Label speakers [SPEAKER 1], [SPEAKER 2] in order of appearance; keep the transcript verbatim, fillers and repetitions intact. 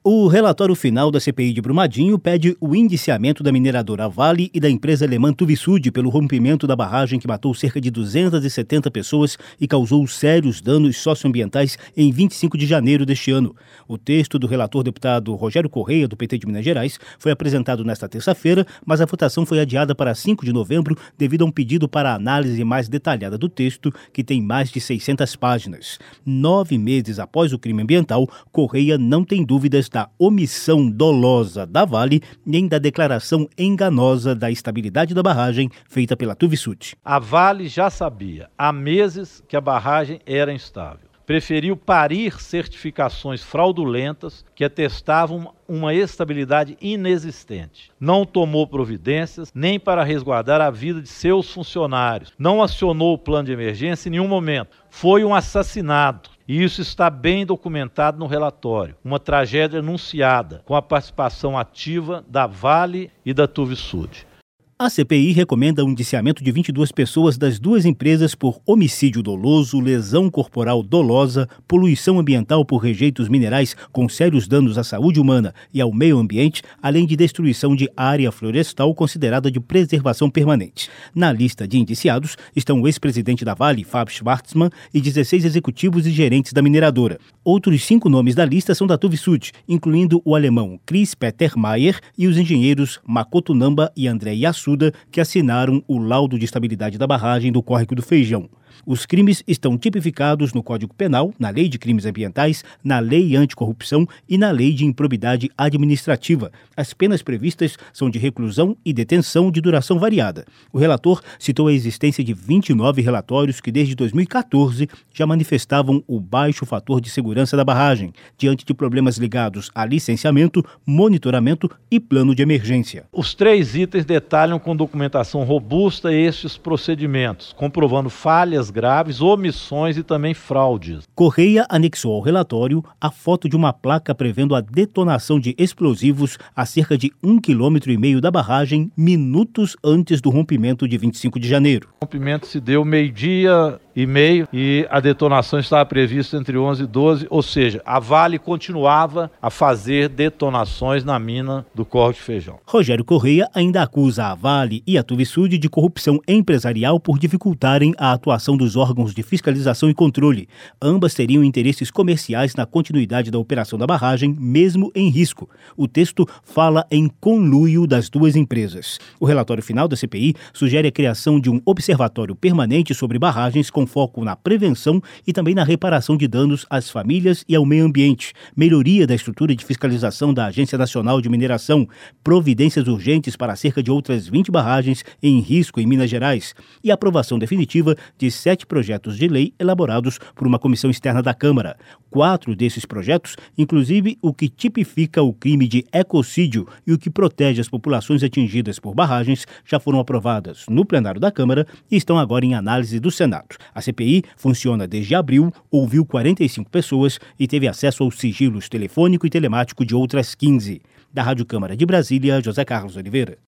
[SPEAKER 1] O relatório final da C P I de Brumadinho pede o indiciamento da mineradora Vale e da empresa alemã Tuvisud pelo rompimento da barragem que matou cerca de duzentas e setenta pessoas e causou sérios danos socioambientais em vinte e cinco de janeiro deste ano. O texto do relator deputado Rogério Correia, do P T de Minas Gerais, foi apresentado nesta terça-feira, mas a votação foi adiada para cinco de novembro devido a um pedido para análise mais detalhada do texto, que tem mais de seiscentas páginas. Nove meses após o crime ambiental, Correia não tem dúvidas da omissão dolosa da Vale, nem da declaração enganosa da estabilidade da barragem feita pela Tuvisud.
[SPEAKER 2] A Vale já sabia há meses que a barragem era instável. Preferiu parir certificações fraudulentas que atestavam uma estabilidade inexistente. Não tomou providências nem para resguardar a vida de seus funcionários. Não acionou o plano de emergência em nenhum momento. Foi um assassinato. E isso está bem documentado no relatório. Uma tragédia anunciada, com a participação ativa da Vale e da Tuvisud.
[SPEAKER 1] A C P I recomenda o indiciamento de vinte e duas pessoas das duas empresas por homicídio doloso, lesão corporal dolosa, poluição ambiental por rejeitos minerais com sérios danos à saúde humana e ao meio ambiente, além de destruição de área florestal considerada de preservação permanente. Na lista de indiciados estão o ex-presidente da Vale, Fábio Schvartsman, e dezesseis executivos e gerentes da mineradora. Outros cinco nomes da lista são da Tuvisud, incluindo o alemão Chris Peter Mayer e os engenheiros Makoto Namba e André Yasuda, que assinaram o laudo de estabilidade da barragem do Córrego do Feijão. Os crimes estão tipificados no Código Penal, na Lei de Crimes Ambientais, na Lei Anticorrupção e na Lei de Improbidade Administrativa. As penas previstas são de reclusão e detenção de duração variada. O relator citou a existência de vinte e nove relatórios que desde dois mil e catorze já manifestavam o baixo fator de segurança da barragem, diante de problemas ligados a licenciamento, monitoramento e plano de emergência.
[SPEAKER 2] Os três itens detalham com documentação robusta estes procedimentos, comprovando falhas graves, omissões e também fraudes.
[SPEAKER 1] Correia anexou ao relatório a foto de uma placa prevendo a detonação de explosivos a cerca de um quilômetro e meio da barragem, minutos antes do rompimento de vinte e cinco de janeiro.
[SPEAKER 2] O rompimento se deu meio-dia e meio e a detonação estava prevista entre onze e doze, ou seja, a Vale continuava a fazer detonações na mina do Córrego do Feijão.
[SPEAKER 1] Rogério Correia ainda acusa a Vale e a Tuvisud de corrupção empresarial por dificultarem a atuação dos órgãos de fiscalização e controle. Ambas teriam interesses comerciais na continuidade da operação da barragem, mesmo em risco. O texto fala em conluio das duas empresas. O relatório final da C P I sugere a criação de um observatório permanente sobre barragens com foco na prevenção e também na reparação de danos às famílias e ao meio ambiente, melhoria da estrutura de fiscalização da Agência Nacional de Mineração, providências urgentes para cerca de outras vinte barragens em risco em Minas Gerais e aprovação definitiva de sete projetos de lei elaborados por uma comissão externa da Câmara. Quatro desses projetos, inclusive o que tipifica o crime de ecocídio e o que protege as populações atingidas por barragens, já foram aprovadas no plenário da Câmara e estão agora em análise do Senado. A C P I funciona desde abril, ouviu quarenta e cinco pessoas e teve acesso aos sigilos telefônico e telemático de outras quinze. Da Rádio Câmara de Brasília, José Carlos Oliveira.